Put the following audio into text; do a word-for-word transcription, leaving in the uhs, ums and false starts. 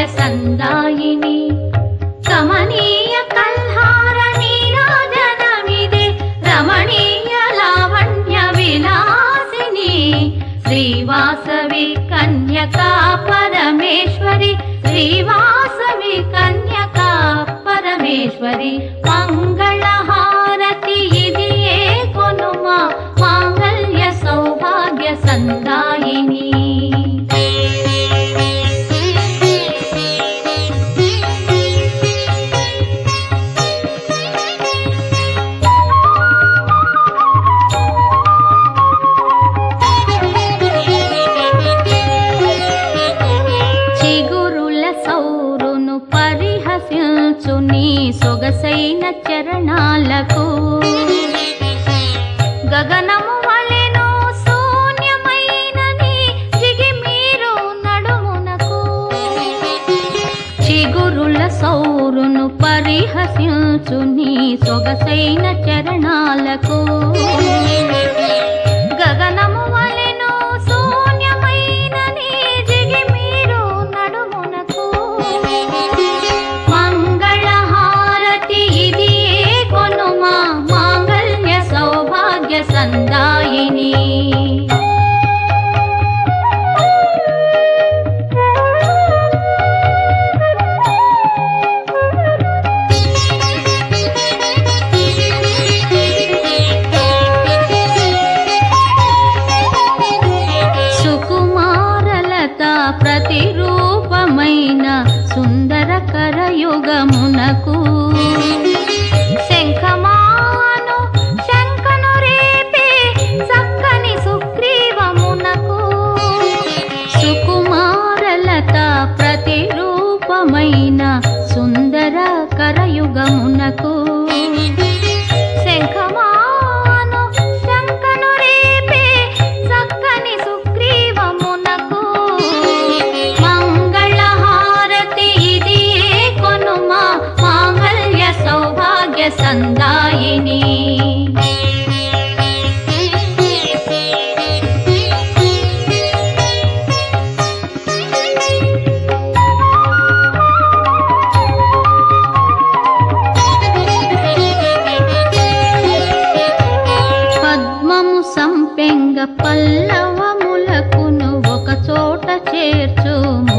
సందాయిని కమనీయ కల్హార నీరాజనమిదే రమణీయ లావణ్య విలాసిని శ్రీవాసవి కన్యకా పరమేశ్వరి శ్రీవాసవి కన్యకా పరమేశ్వరి మంగళహారతి ఇదియే కొనుమా మాంగళ్య సౌభాగ్య సందాయిని సౌరును పరిహసించు నీ సొగసైన చరణాలకు గగనము వలెను శూన్యమైన నీ జిగిమీరు నడుమునకు చిగురుల సౌరును పరిహసించు నీ సొగసైన చరణాలకు గగనము వలెను శూన్యమైన నీ జిగిమీరు నడుమునకు మంగళహారతి ఇదియే కొనుమా మాంగళ్య సౌభాగ్య సందాయిని ప్రతిరూపమైన సుందర కరయుగమునకు శంఖమాను శంఖను రేపే చక్కని సుగ్రీవమునకు సుకుమారలత ప్రతిరూపమైన సుందర కరయుగమునకు శంఖమాను శంఖను రేపే చక్కని సుగ్రీవమునకు సందాయిని పద్మము సంపెంగ పల్లవములకును ఒక చోట చేర్చు